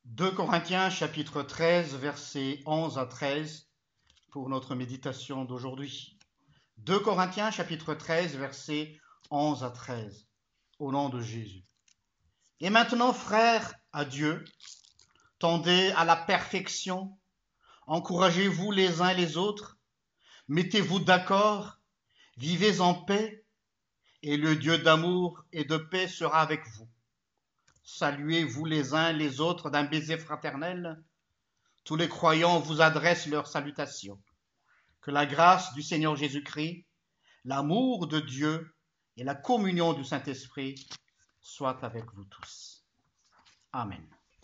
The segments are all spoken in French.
2 Corinthiens chapitre 13, versets 11 à 13 pour notre méditation d'aujourd'hui. 2 Corinthiens chapitre 13, versets 11 à 13, au nom de Jésus. Et maintenant, frères, à Dieu, tendez à la perfection, encouragez-vous les uns les autres, mettez-vous d'accord, vivez en paix, et le Dieu d'amour et de paix sera avec vous. Saluez-vous les uns les autres d'un baiser fraternel. Tous les croyants vous adressent leurs salutations. Que la grâce du Seigneur Jésus-Christ, l'amour de Dieu et la communion du Saint-Esprit soient avec vous tous. Amen.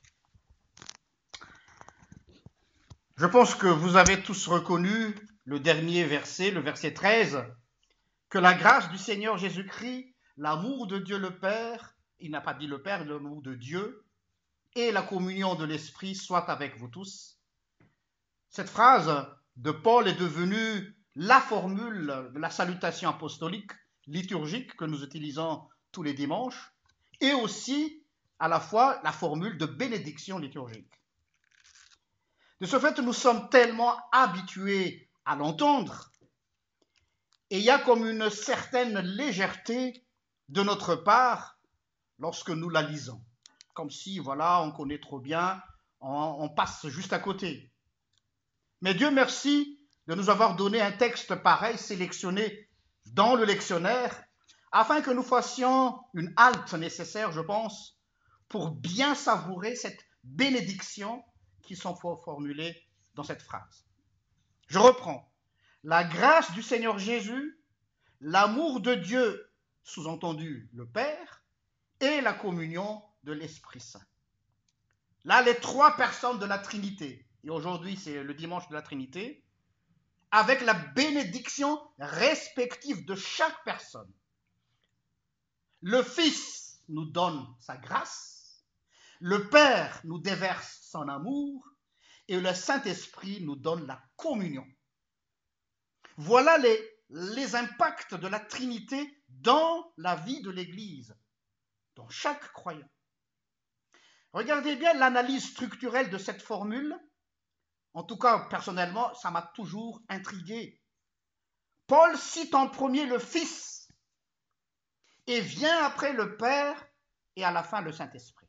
Je pense que vous avez tous reconnu le dernier verset, le verset 13, que la grâce du Seigneur Jésus-Christ, l'amour de Dieu le Père, il n'a pas dit le Père, l'amour de Dieu, et la communion de l'Esprit soient avec vous tous. Cette phrase de Paul est devenue la formule de la salutation apostolique, liturgique que nous utilisons tous les dimanches, et aussi à la fois la formule de bénédiction liturgique. De ce fait, nous sommes tellement habitués à l'entendre, et il y a comme une certaine légèreté de notre part lorsque nous la lisons. Comme si, voilà, on connaît trop bien, on passe juste à côté. Mais Dieu merci de nous avoir donné un texte pareil, sélectionné dans le lectionnaire, afin que nous fassions une halte nécessaire, je pense, pour bien savourer cette bénédiction qui sont formulées dans cette phrase. Je reprends. La grâce du Seigneur Jésus, l'amour de Dieu, sous-entendu le Père, et la communion de l'Esprit Saint. Là, les trois personnes de la Trinité, et aujourd'hui c'est le dimanche de la Trinité, avec la bénédiction respective de chaque personne. Le Fils nous donne sa grâce, le Père nous déverse son amour, et le Saint-Esprit nous donne la communion. Voilà les impacts de la Trinité dans la vie de l'Église, dans chaque croyant. Regardez bien l'analyse structurelle de cette formule. En tout cas, personnellement, ça m'a toujours intrigué. Paul cite en premier le Fils et vient après le Père et à la fin le Saint-Esprit.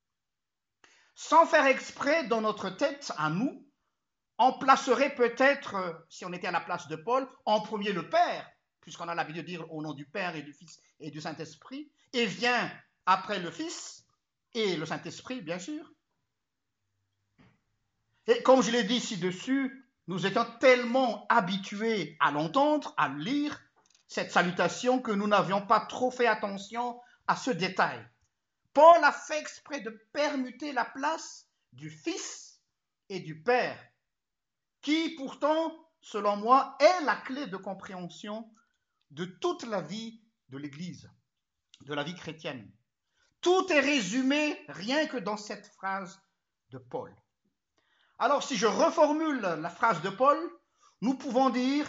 Sans faire exprès, dans notre tête, à nous, on placerait peut-être, si on était à la place de Paul, en premier le Père, puisqu'on a l'habitude de dire au nom du Père et du Fils et du Saint-Esprit, et vient après le Fils et le Saint-Esprit, bien sûr. Et comme je l'ai dit ci-dessus, nous étions tellement habitués à l'entendre, à lire cette salutation que nous n'avions pas trop fait attention à ce détail. Paul a fait exprès de permuter la place du Fils et du Père, qui pourtant, selon moi, est la clé de compréhension de toute la vie de l'Église, de la vie chrétienne. Tout est résumé rien que dans cette phrase de Paul. Alors, si je reformule la phrase de Paul, nous pouvons dire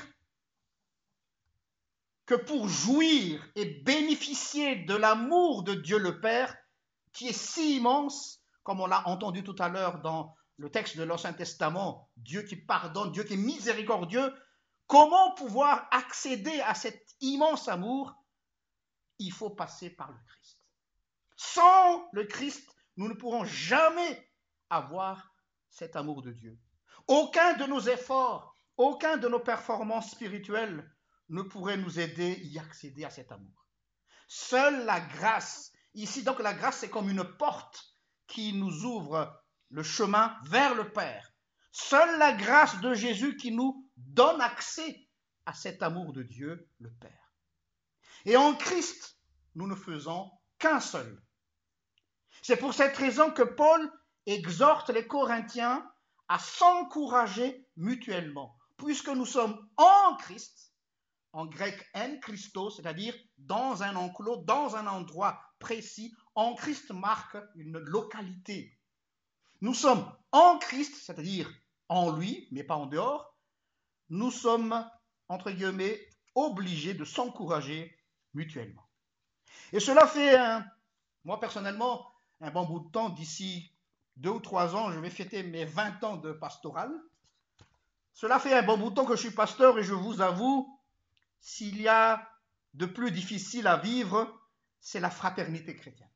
que pour jouir et bénéficier de l'amour de Dieu le Père, qui est si immense, comme on l'a entendu tout à l'heure dans le texte de l'Ancien Testament, Dieu qui pardonne, Dieu qui est miséricordieux, comment pouvoir accéder à cet immense amour? Il faut passer par le Christ. Sans le Christ, nous ne pourrons jamais avoir cet amour de Dieu. Aucun de nos efforts, aucun de nos performances spirituelles ne pourrait nous aider à y accéder à cet amour. Seule la grâce, ici donc la grâce c'est comme une porte qui nous ouvre le chemin vers le Père. Seule la grâce de Jésus qui nous donne accès à cet amour de Dieu, le Père. Et en Christ, nous ne faisons qu'un seul. C'est pour cette raison que Paul exhorte les Corinthiens à s'encourager mutuellement, puisque nous sommes en Christ, en grec en Christo, c'est-à-dire dans un enclos, dans un endroit précis. En Christ marque une localité. Nous sommes en Christ, c'est-à-dire en lui, mais pas en dehors. Nous sommes, entre guillemets, obligés de s'encourager mutuellement. Et cela fait, moi personnellement, un bon bout de temps, d'ici 2 ou 3 ans, je vais fêter mes 20 ans de pastoral. Cela fait un bon bout de temps que je suis pasteur et je vous avoue, s'il y a de plus difficile à vivre, c'est la fraternité chrétienne.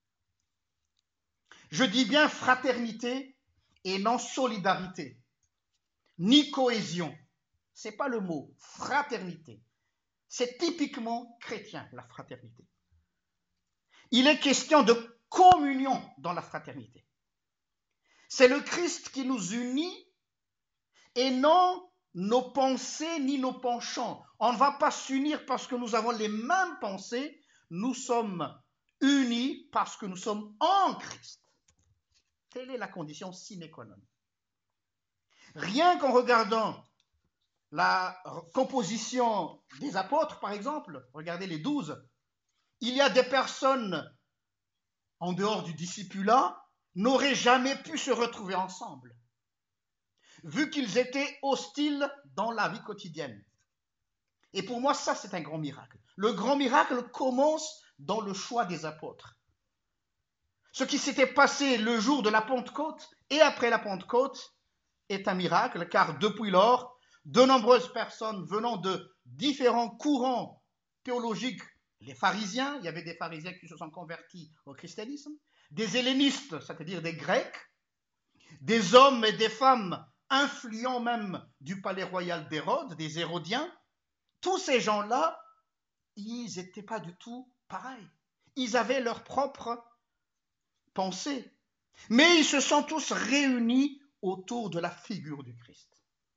Je dis bien fraternité et non solidarité, ni cohésion. Ce n'est pas le mot, fraternité. C'est typiquement chrétien, la fraternité. Il est question de communion dans la fraternité. C'est le Christ qui nous unit et non nos pensées ni nos penchants. On ne va pas s'unir parce que nous avons les mêmes pensées, nous sommes unis parce que nous sommes en Christ. Telle est la condition sine qua non. Rien qu'en regardant la composition des apôtres, par exemple, regardez les 12, il y a des personnes en dehors du discipulat n'auraient jamais pu se retrouver ensemble, vu qu'ils étaient hostiles dans la vie quotidienne. Et pour moi, ça, c'est un grand miracle. Le grand miracle commence dans le choix des apôtres. Ce qui s'était passé le jour de la Pentecôte et après la Pentecôte est un miracle, car depuis lors, de nombreuses personnes venant de différents courants théologiques, les pharisiens, il y avait des pharisiens qui se sont convertis au christianisme, des hellénistes, c'est-à-dire des Grecs, des hommes et des femmes influents même du palais royal d'Hérode, des Hérodiens, tous ces gens-là, ils n'étaient pas du tout pareils. Ils avaient leur propre pensée. Mais ils se sont tous réunis autour de la figure du Christ.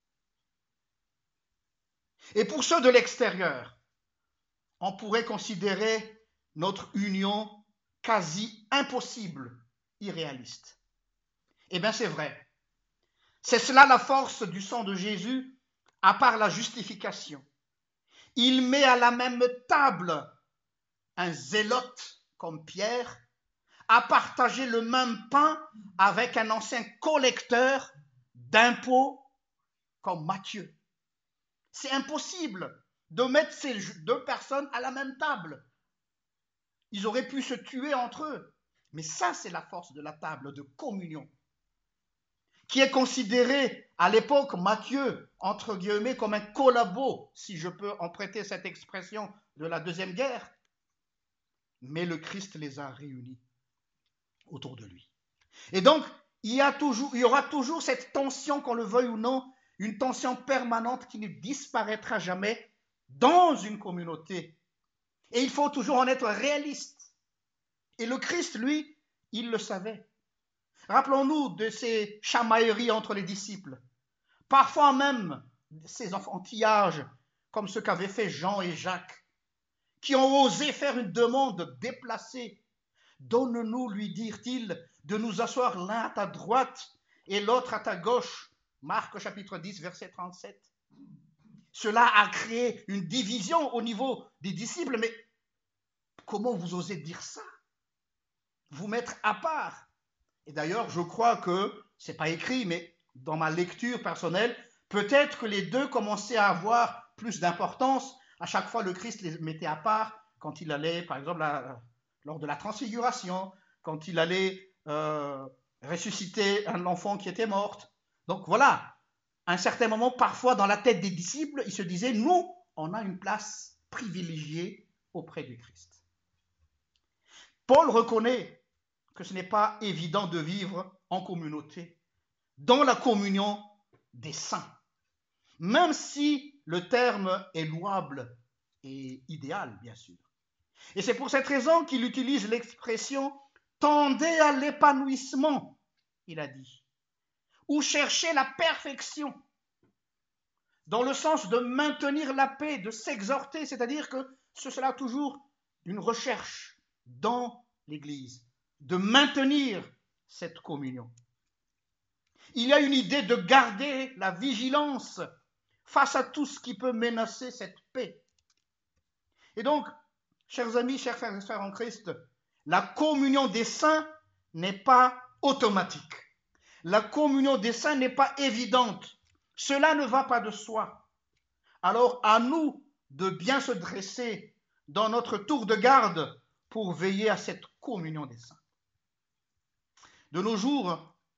Et pour ceux de l'extérieur, on pourrait considérer notre union quasi impossible, irréaliste. Eh bien, c'est vrai. C'est cela la force du sang de Jésus, à part la justification. Il met à la même table un zélote comme Pierre, à partager le même pain avec un ancien collecteur d'impôts comme Matthieu. C'est impossible de mettre ces 2 personnes à la même table. Ils auraient pu se tuer entre eux. Mais ça, c'est la force de la table de communion, qui est considéré à l'époque, Matthieu, entre guillemets, comme un collabo, si je peux emprunter cette expression de la Deuxième Guerre. Mais le Christ les a réunis autour de lui. Et donc, il y aura toujours cette tension, qu'on le veuille ou non, une tension permanente qui ne disparaîtra jamais dans une communauté. Et il faut toujours en être réaliste. Et le Christ, lui, il le savait. Rappelons-nous de ces chamailleries entre les disciples. Parfois même ces enfantillages, comme ce qu'avaient fait Jean et Jacques, qui ont osé faire une demande déplacée. Donne-nous, lui dirent-ils, de nous asseoir l'un à ta droite et l'autre à ta gauche. Marc chapitre 10, verset 37. Cela a créé une division au niveau des disciples, mais comment vous osez dire ça? Vous mettre à part. Et d'ailleurs, je crois que, ce n'est pas écrit, mais dans ma lecture personnelle, peut-être que les deux commençaient à avoir plus d'importance. À chaque fois, le Christ les mettait à part quand il allait, par exemple, lors de la transfiguration, quand il allait ressusciter un enfant qui était mort. Donc voilà, à un certain moment, parfois dans la tête des disciples, ils se disaient, nous, on a une place privilégiée auprès du Christ. Paul reconnaît que ce n'est pas évident de vivre en communauté, dans la communion des saints, même si le terme est louable et idéal, bien sûr. Et c'est pour cette raison qu'il utilise l'expression « tendez à l'épanouissement », il a dit, ou « cherchez la perfection », dans le sens de maintenir la paix, de s'exhorter, c'est-à-dire que ce sera toujours une recherche dans l'Église, de maintenir cette communion. Il y a une idée de garder la vigilance face à tout ce qui peut menacer cette paix. Et donc, chers amis, chers frères et sœurs en Christ, la communion des saints n'est pas automatique. La communion des saints n'est pas évidente. Cela ne va pas de soi. Alors, à nous de bien se dresser dans notre tour de garde pour veiller à cette communion des saints. De nos jours,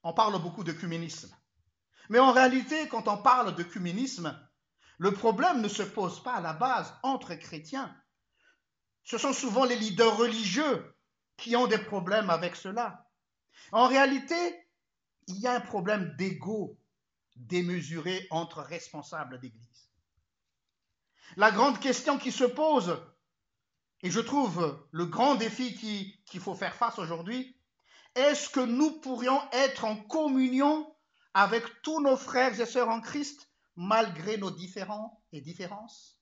on parle beaucoup d'œcuménisme. Mais en réalité, quand on parle d'œcuménisme, le problème ne se pose pas à la base entre chrétiens. Ce sont souvent les leaders religieux qui ont des problèmes avec cela. En réalité, il y a un problème d'ego démesuré entre responsables d'Église. La grande question qui se pose, et je trouve le grand défi qu'il faut faire face aujourd'hui, est-ce que nous pourrions être en communion avec tous nos frères et sœurs en Christ malgré nos différends et différences?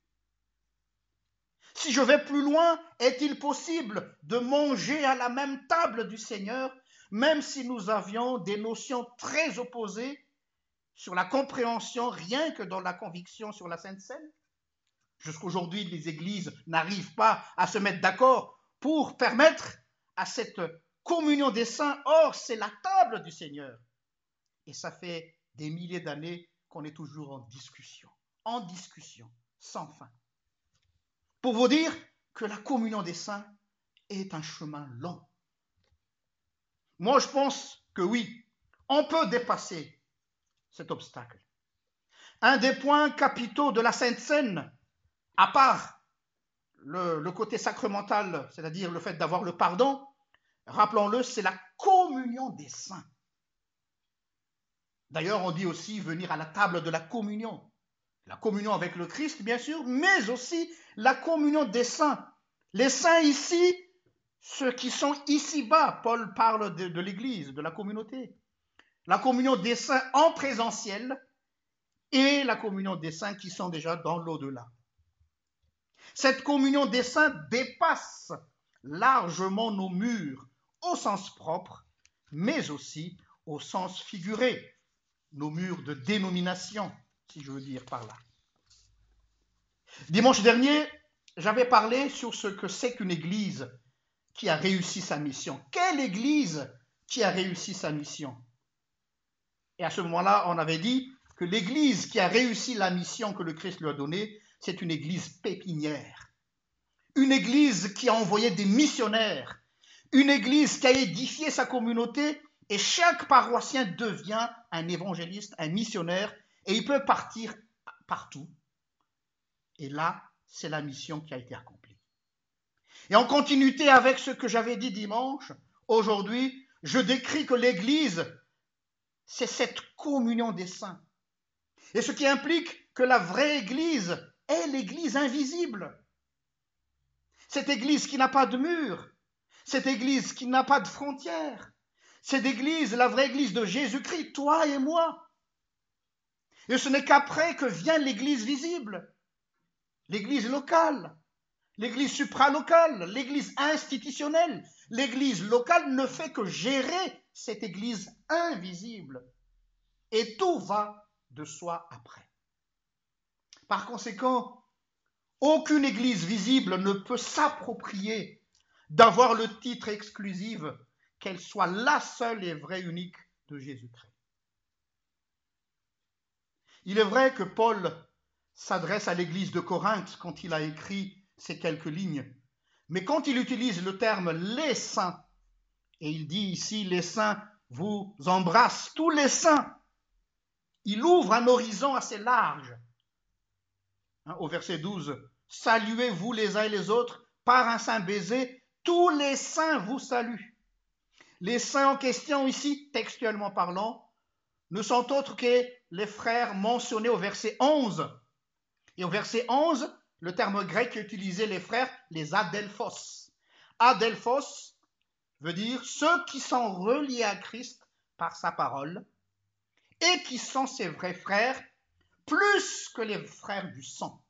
Si je vais plus loin, est-il possible de manger à la même table du Seigneur, même si nous avions des notions très opposées sur la compréhension, rien que dans la conviction sur la Sainte Seine? Jusqu'aujourd'hui, les églises n'arrivent pas à se mettre d'accord pour permettre à cette communion des saints. Or, c'est la table du Seigneur. Et ça fait des milliers d'années qu'on est toujours en discussion, sans fin. Pour vous dire que la communion des saints est un chemin long. Moi, je pense que oui, on peut dépasser cet obstacle. Un des points capitaux de la Sainte Seine, à part le côté sacramental, c'est-à-dire le fait d'avoir le pardon, rappelons-le, c'est la communion des saints. D'ailleurs, on dit aussi venir à la table de la communion avec le Christ, bien sûr, mais aussi la communion des saints. Les saints ici, ceux qui sont ici-bas, Paul parle de l'Église, de la communauté. La communion des saints en présentiel et la communion des saints qui sont déjà dans l'au-delà. Cette communion des saints dépasse largement nos murs au sens propre, mais aussi au sens figuré, nos murs de dénomination, si je veux dire par là. Dimanche dernier, j'avais parlé sur ce que c'est qu'une église qui a réussi sa mission. Quelle église qui a réussi sa mission? Et à ce moment-là, on avait dit que l'église qui a réussi la mission que le Christ lui a donnée, c'est une église pépinière. Une église qui a envoyé des missionnaires. Une église qui a édifié sa communauté et chaque paroissien devient un évangéliste, un missionnaire et il peut partir partout. Et là, c'est la mission qui a été accomplie. Et en continuité avec ce que j'avais dit dimanche, aujourd'hui, je décris que l'Église, c'est cette communion des saints. Et ce qui implique que la vraie Église est l'Église invisible. Cette Église qui n'a pas de mur, cette Église qui n'a pas de frontières, cette Église, la vraie Église de Jésus-Christ, toi et moi. Et ce n'est qu'après que vient l'Église visible, l'Église locale, l'Église supralocale, l'Église institutionnelle. L'Église locale ne fait que gérer cette Église invisible. Et tout va de soi après. Par conséquent, aucune Église visible ne peut s'approprier d'avoir le titre exclusif qu'elle soit la seule et vraie unique de Jésus-Christ. Il est vrai que Paul s'adresse à l'Église de Corinthe quand il a écrit ces quelques lignes. Mais quand il utilise le terme les saints, et il dit ici les saints vous embrassent, tous les saints, il ouvre un horizon assez large. Au verset 12, saluez-vous les uns et les autres par un saint baiser, tous les saints vous saluent. Les saints en question ici, textuellement parlant, ne sont autres que les frères mentionnés au verset 11. Et au verset 11, le terme grec utilisé, les frères, les adelphos. Adelphos veut dire ceux qui sont reliés à Christ par sa parole et qui sont ses vrais frères plus que les frères du sang.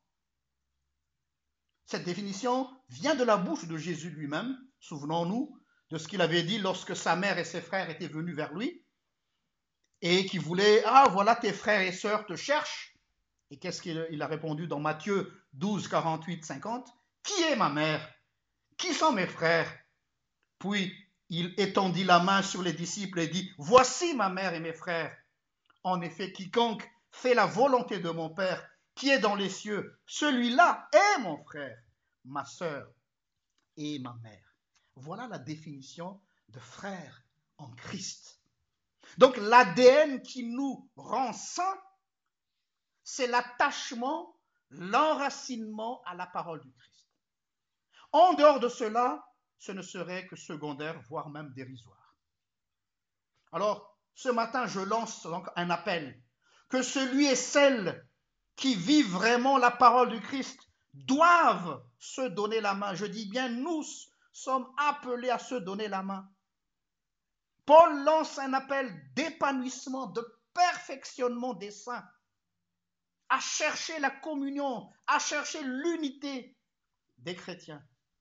Cette définition vient de la bouche de Jésus lui-même. Souvenons-nous de ce qu'il avait dit lorsque sa mère et ses frères étaient venus vers lui et qui voulaient « Ah, voilà tes frères et sœurs te cherchent ». Et qu'est-ce qu'il a répondu dans Matthieu 12, 48, 50 ? Qui est ma mère ? Qui sont mes frères ? Puis il étendit la main sur les disciples et dit, voici ma mère et mes frères. En effet, quiconque fait la volonté de mon Père qui est dans les cieux, celui-là est mon frère, ma sœur et ma mère. Voilà la définition de frère en Christ. Donc l'ADN qui nous rend saints, c'est l'attachement, l'enracinement à la parole du Christ. En dehors de cela, ce ne serait que secondaire, voire même dérisoire. Alors, ce matin, je lance donc un appel, que celui et celle qui vivent vraiment la parole du Christ doivent se donner la main. Je dis bien, nous sommes appelés à se donner la main. Paul lance un appel d'épanouissement, de perfectionnement des saints, à chercher la communion, à chercher l'unité des chrétiens.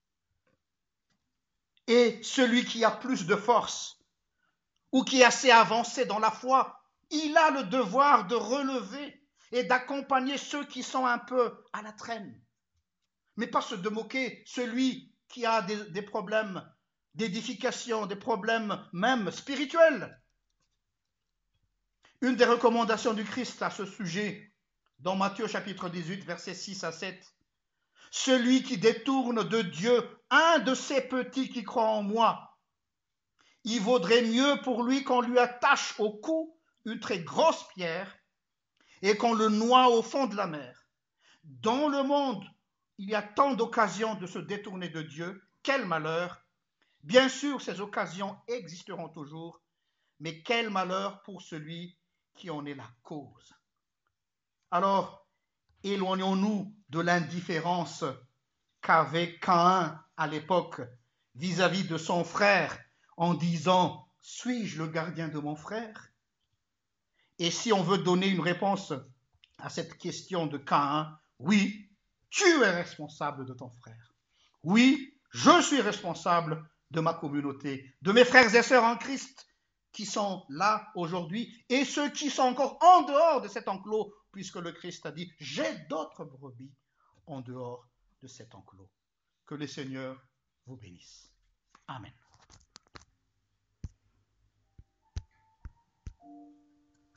Et celui qui a plus de force ou qui est assez avancé dans la foi, il a le devoir de relever et d'accompagner ceux qui sont un peu à la traîne. Mais pas se moquer celui qui a des problèmes d'édification, des problèmes même spirituels. Une des recommandations du Christ à ce sujet, dans Matthieu chapitre 18, versets 6 à 7, « Celui qui détourne de Dieu un de ces petits qui croient en moi, il vaudrait mieux pour lui qu'on lui attache au cou une très grosse pierre et qu'on le noie au fond de la mer. Dans le monde, il y a tant d'occasions de se détourner de Dieu, quel malheur! Bien sûr, ces occasions existeront toujours, mais quel malheur pour celui qui en est la cause. » Alors, éloignons-nous de l'indifférence qu'avait Caïn à l'époque vis-à-vis de son frère en disant « Suis-je le gardien de mon frère ?» Et si on veut donner une réponse à cette question de Caïn, oui, tu es responsable de ton frère. Oui, je suis responsable de ma communauté, de mes frères et sœurs en Christ qui sont là aujourd'hui et ceux qui sont encore en dehors de cet enclos, puisque le Christ a dit « J'ai d'autres brebis en dehors de cet enclos. » Que le Seigneur vous bénisse. Amen.